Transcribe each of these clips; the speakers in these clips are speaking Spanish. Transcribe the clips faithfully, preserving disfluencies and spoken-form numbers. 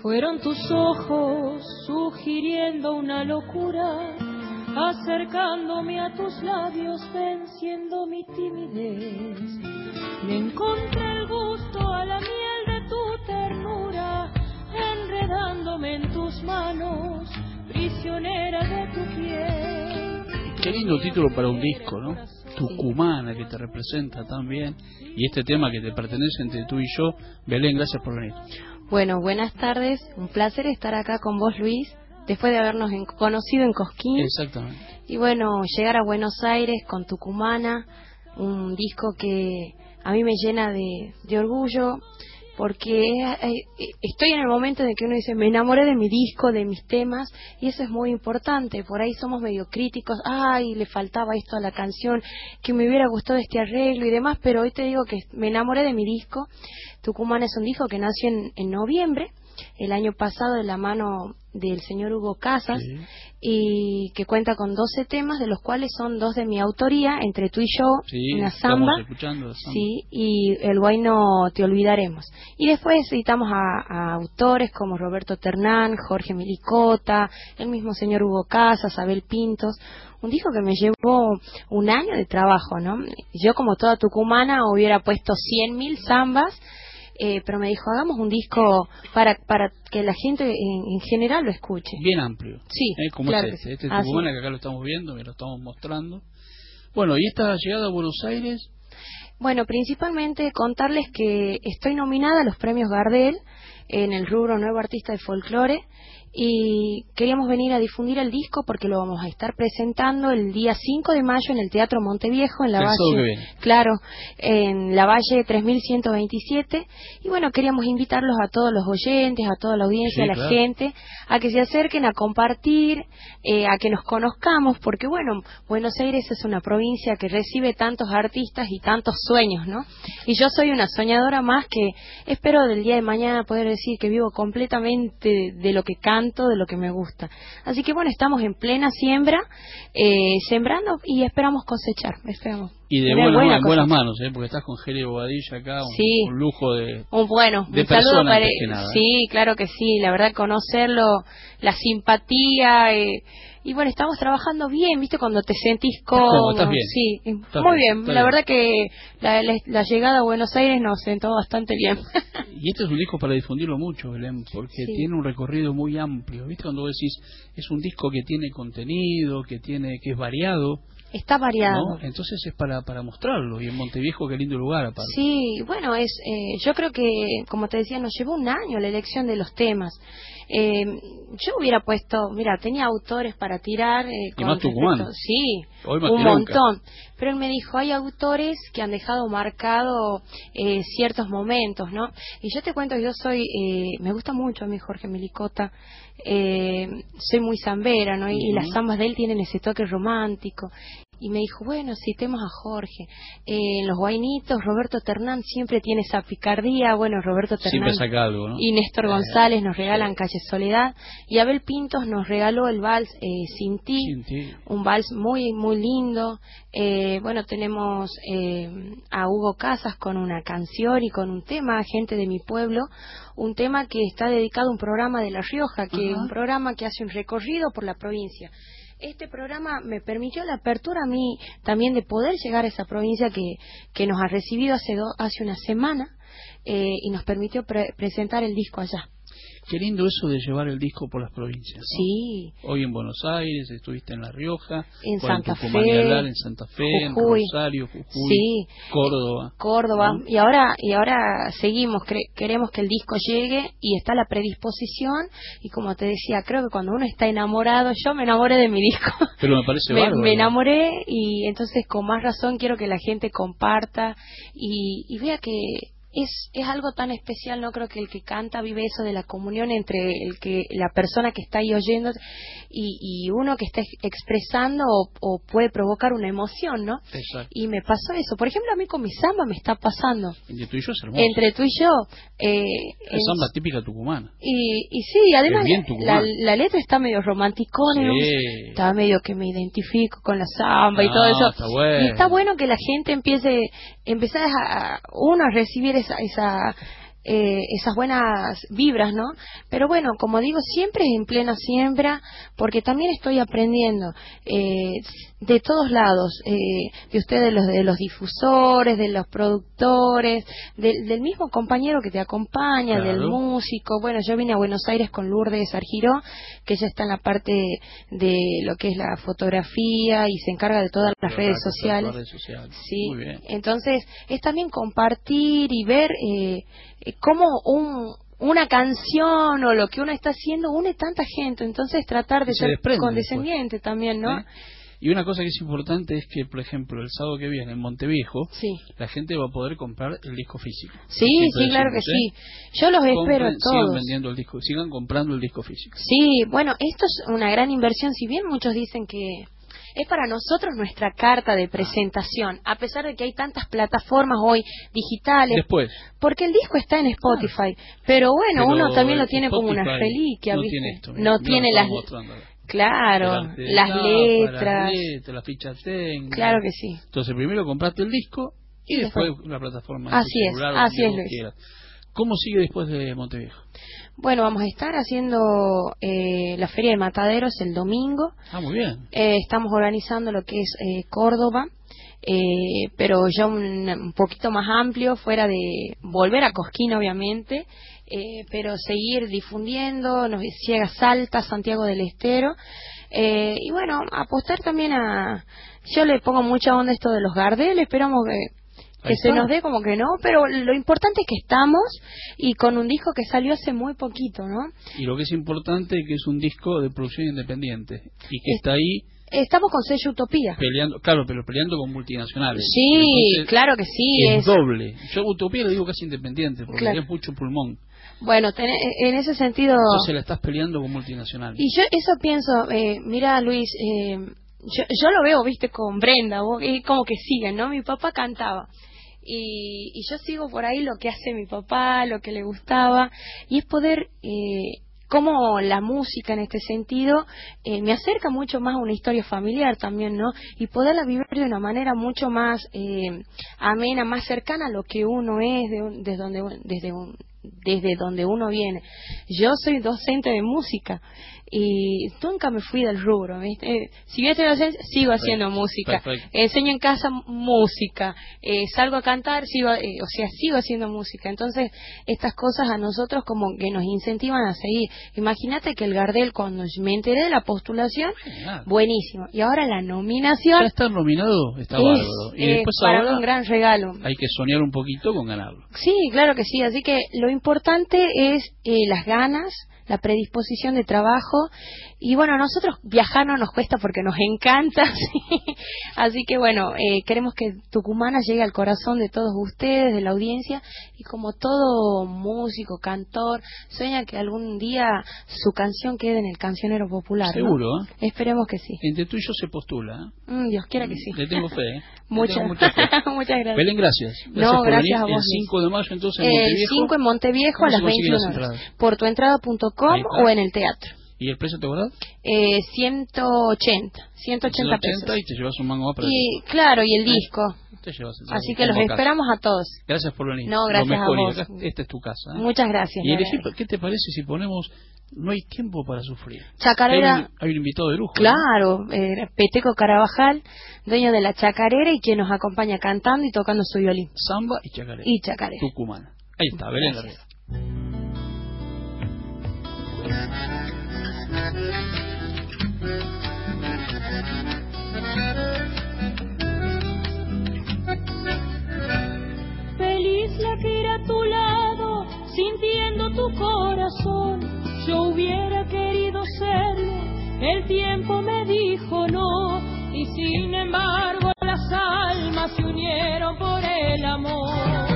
Fueron tus ojos sugiriendo una locura, acercándome a tus labios, venciendo mi timidez. Le encontré el gusto a la miel de tu ternura, enredándome en tus manos, prisionera de tu piel. Qué lindo título para un disco, ¿no? Tucumana, que te representa tan bien, y este tema que te pertenece entre tú y yo. Belén, gracias por venir. Bueno, buenas tardes, un placer estar acá con vos, Luis, después de habernos en, conocido en Cosquín. Exactamente. Y bueno, llegar a Buenos Aires con Tucumana, un disco que a mí me llena de, de orgullo, porque eh, estoy en el momento en que uno dice, me enamoré de mi disco, de mis temas, y eso es muy importante. Por ahí somos medio críticos, ay, le faltaba esto a la canción, que me hubiera gustado este arreglo y demás, pero hoy te digo que me enamoré de mi disco. Tucumana es un disco que nació en, en noviembre, el año pasado, de la mano del señor Hugo Casas, sí, y que cuenta con doce temas, de los cuales son dos de mi autoría, Entre tú y yo, sí, una samba, escuchando la samba, sí, y El Guayno Te Olvidaremos. Y después citamos a, a autores como Roberto Ternán, Jorge Milicota, el mismo señor Hugo Casas, Abel Pintos. Un disco que me llevó un año de trabajo, ¿no? Yo, como toda tucumana, hubiera puesto cien mil zambas, Eh, pero me dijo, hagamos un disco para para que la gente en, en general lo escuche. Bien amplio. Sí, ¿Eh? Como claro es este, que este sí. Tucumana, ah, que acá lo estamos viendo, que lo estamos mostrando. Bueno, y esta llegada a Buenos Aires. Bueno, principalmente contarles que estoy nominada a los premios Gardel en el rubro Nuevo Artista de Folclore, y queríamos venir a difundir el disco porque lo vamos a estar presentando el día cinco de mayo en el Teatro Monteviejo, en la Valle, claro, en la Valle tres mil ciento veintisiete, y bueno, queríamos invitarlos a todos los oyentes, a toda la audiencia, sí, a la claro. gente, a que se acerquen a compartir, eh, a que nos conozcamos, porque bueno, Buenos Aires es una provincia que recibe tantos artistas y tantos sueños, ¿no? Y yo soy una soñadora más, que espero del día de mañana poder decir que vivo completamente de, de lo que canto, de lo que me gusta. Así que bueno, estamos en plena siembra, eh, sembrando, y esperamos cosechar, esperamos. Y de buena, buena, en buenas manos, ¿eh? Porque estás con Geri Bobadilla acá, un, sí, un lujo de, un, bueno, de un saludo para que nada, sí, ¿eh? Claro que sí, la verdad, conocerlo, la simpatía, eh, y bueno, estamos trabajando bien, ¿viste? Cuando te sentís cómodo. ¿Estás bien? Sí, ¿Estás muy bien? bien. La bien. verdad que la, la, la llegada a Buenos Aires nos sentó bastante bien. Y este es un disco para difundirlo mucho, Belén, porque sí. tiene un recorrido muy amplio, ¿viste? Cuando vos decís, es un disco que tiene contenido, que tiene que es variado. Está variado. ¿No? Entonces es para para mostrarlo, y en Monteviejo, qué lindo lugar aparte. Sí, bueno, es eh, yo creo que, como te decía, nos llevó un año la elección de los temas. Eh, yo hubiera puesto, mira, tenía autores para tirar. Eh, y más tucumano. Sí, Hoy más un tironca. montón. Pero él me dijo, hay autores que han dejado marcado eh, ciertos momentos, ¿no? Y yo te cuento, yo soy, eh, me gusta mucho a mí Jorge Milicota, eh, soy muy zambera, ¿no? Y, uh-huh. y las zambas de él tienen ese toque romántico. Y me dijo, bueno, citemos a Jorge. Eh, en los guainitos, Roberto Ternán siempre tiene esa picardía. Bueno, Roberto Ternán siempre saca algo, ¿no? Y Néstor González nos regalan sí. Calle Soledad. Y Abel Pintos nos regaló el vals eh, Sin ti, Sin ti, un vals muy, muy lindo. Eh, bueno, tenemos eh, a Hugo Casas con una canción y con un tema, Gente de mi pueblo. Un tema que está dedicado a un programa de La Rioja, que es uh-huh. un programa que hace un recorrido por la provincia. Este programa me permitió la apertura a mí también de poder llegar a esa provincia que, que nos ha recibido hace, do, hace una semana, eh, y nos permitió pre presentar el disco allá. Qué lindo eso de llevar el disco por las provincias, ¿no? Sí. Hoy en Buenos Aires, estuviste en La Rioja, en Santa Fe, en Santa Fe, Jujuy, en Rosario, Jujuy, sí. Córdoba. Córdoba, ¿no? y ahora y ahora seguimos, queremos que el disco llegue, y está la predisposición, y como te decía, creo que cuando uno está enamorado, yo me enamoré de mi disco. Pero me parece me, bárbaro. Me enamoré, y entonces con más razón quiero que la gente comparta y, y vea que Es, es algo tan especial, ¿no? Creo que el que canta vive eso de la comunión entre el que la persona que está ahí oyendo y, y uno que está expresando, o, o puede provocar una emoción, ¿no? Exacto. Y me pasó eso. Por ejemplo, a mí con mi samba me está pasando. Entre tú y yo es hermoso. Entre tú y yo. Eh, es samba típica tucumana. Y, y sí, además la, la letra está medio romanticona, sí. ¿no? Está medio que me identifico con la samba ah, y todo eso. Está bueno. Y está bueno que la gente empiece, empezar a, uno a recibir esa, esa eh, esas buenas vibras, ¿no? Pero bueno, como digo, siempre es en plena siembra, porque también estoy aprendiendo eh, de todos lados, eh, de ustedes, los de los difusores, de los productores, del, del mismo compañero que te acompaña, claro. del músico. Bueno, yo vine a Buenos Aires con Lourdes Argiró, que ella está en la parte de lo que es la fotografía y se encarga de todas las redes sociales. Las redes sociales. Sí. Muy bien. Entonces, es también compartir y ver eh, cómo un, una canción o lo que uno está haciendo une tanta gente. Entonces, tratar de Y se ser desprende condescendiente después. también, ¿no? ¿Sí? Y una cosa que es importante es que, por ejemplo, el sábado que viene en Monteviejo, Sí. la gente va a poder comprar el disco físico. Sí, sí, claro que sí. Yo los Compren, espero a sigan todos. vendiendo el disco, sigan comprando el disco físico. Sí, bueno, esto es una gran inversión, si bien muchos dicen que es para nosotros nuestra carta de presentación, a pesar de que hay tantas plataformas hoy digitales. Después. Porque el disco está en Spotify, pero bueno, Pero uno también lo tiene como una Spotify reliquia, no ¿viste? tiene esto, no mira, tiene lo las... estamos mostrando. Claro, Delante de las tapa, letras. las letras, las fichas técnicas. Claro que sí. Entonces, primero compraste el disco y Y después, después. la plataforma. Así en tu es, celular, así donde es, vos Luis. quieras. ¿Cómo sigue después de Monteviejo? Bueno, vamos a estar haciendo eh, la Feria de Mataderos el domingo. Ah, muy bien. Eh, estamos organizando lo que es eh, Córdoba, eh, pero ya un, un poquito más amplio, fuera de volver a Cosquín, obviamente, eh, pero seguir difundiendo, nos llega Salta, Santiago del Estero, eh, y bueno, apostar también a... Yo le pongo mucha onda a esto de los Gardel, esperamos que... que se nos dé como que no, pero lo importante es que estamos y con un disco que salió hace muy poquito, ¿no? Y lo que es importante es que es un disco de producción independiente y que Es, está ahí estamos con sello Utopía. peleando, claro, pero peleando con multinacionales. Sí, Entonces, claro que sí. Es, Es doble. Yo a Utopía le digo casi independiente porque Claro. es mucho pulmón. Bueno, ten, en ese sentido... Entonces la estás peleando con multinacionales. Y yo eso pienso, eh, mira Luis, eh, yo, yo lo veo, viste, con Brenda, vos, y como que siguen, ¿no? Mi papá cantaba. Y, y yo sigo por ahí lo que hace mi papá, lo que le gustaba, y es poder, eh, como la música en este sentido, eh, me acerca mucho más a una historia familiar también, ¿no? Y poderla vivir de una manera mucho más eh, amena, más cercana a lo que uno es, de un- desde donde desde un, desde donde uno viene. Yo soy docente de música y nunca me fui del rubro, ¿viste? Eh, si bien estoy docente, sigo Perfecto, haciendo música. perfecto. Enseño en casa música, eh, salgo a cantar, sigo, eh, o sea, sigo haciendo música. Entonces, estas cosas a nosotros como que nos incentivan a seguir. Imagínate que el Gardel, cuando me enteré de la postulación, Genial. buenísimo. Y ahora la Ya nominación estar nominado está es, bárbaro. Y eh, después para ahora mí un gran regalo. hay que soñar un poquito con ganarlo. Sí, claro que sí. Así que lo importante es eh, las ganas, la predisposición de trabajo. Y bueno, a nosotros viajar no nos cuesta porque nos encanta. ¿sí? Así que bueno, eh, queremos que Tucumana llegue al corazón de todos ustedes, de la audiencia. Y como todo músico, cantor, sueña que algún día su canción quede en el cancionero popular. ¿no? Seguro, ¿eh? Esperemos que sí. Entre tú y yo se postula. ¿eh? Mm, Dios quiera que sí. Le tengo fe, ¿eh? Le Muchas, tengo mucha fe. muchas gracias. Belén, gracias. Gracias No, por gracias venir. a vos, El cinco de mayo, entonces, en El Monteviejo. cinco en Monteviejo ¿Cómo a se las consiguen las veintiuna horas. entradas? Por tuentrada punto com Ahí está. o en el teatro. ¿Y el precio te acordás? Eh, ciento ochenta, ciento ochenta pesos. Y te llevas un mango más para Y claro, y el ¿Eh? disco. Te llevas el Así mango que los como casa. esperamos a todos. Gracias por venir. No, gracias Lo mejor, a y vos. acá, esta es tu casa. ¿eh? Muchas gracias. Y la elegí, verdad. ¿qué te parece si ponemos No hay tiempo para sufrir? Chacarera. Hay un, hay un invitado de lujo. Claro, eh, Peteco Carabajal, dueño de la chacarera y quien nos acompaña cantando y tocando su violín. ¿no? Samba y chacarera. Y chacarera. Tucumana. Ahí está, Belén Gracias. Herrera. Feliz la que irá a tu lado, sintiendo tu corazón. Yo hubiera querido serlo, el tiempo me dijo no, y sin embargo las almas se unieron por el amor.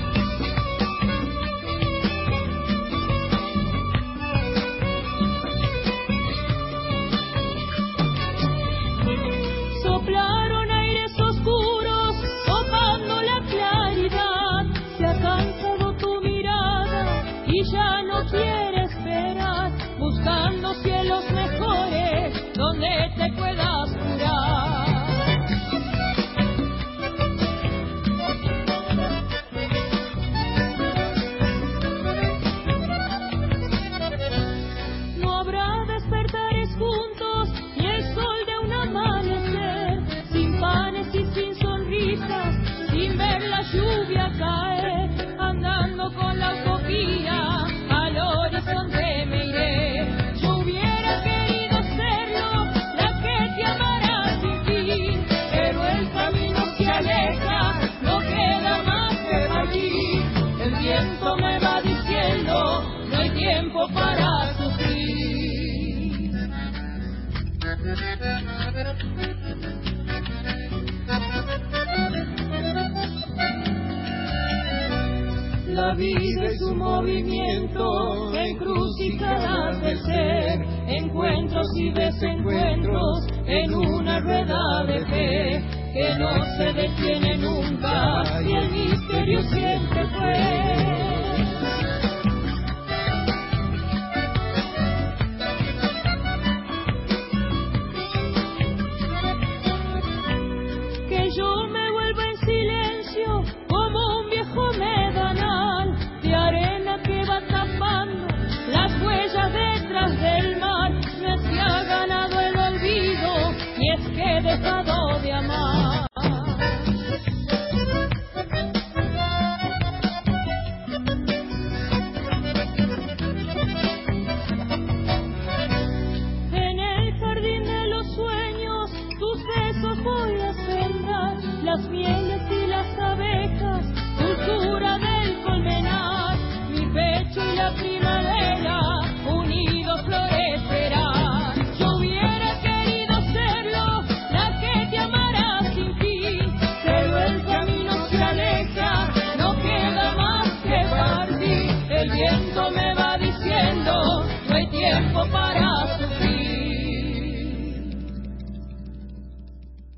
Soplaron aires oscuros, topando la claridad. Se ha cansado tu mirada y ya no quiere esperar, buscando cielos mejores donde te puedas curar. para sufrir. La vida es un movimiento, encrucijadas del ser, encuentros y desencuentros en una rueda de fe que no se detiene nunca y el misterio siempre fue. Que yo me vuelva en silencio como un viejo medanal de arena que va tapando las huellas detrás del mar. Me hacía ganado el olvido y es que he dejado de amar. En el jardín de los sueños tus besos voy a sembrar, las mieles y las abejas, dulzura del colmenar, mi pecho y la primavera unidos florecerán. Yo hubiera querido serlo, la que te amará sin fin, pero el camino se aleja, no queda más que partir. El viento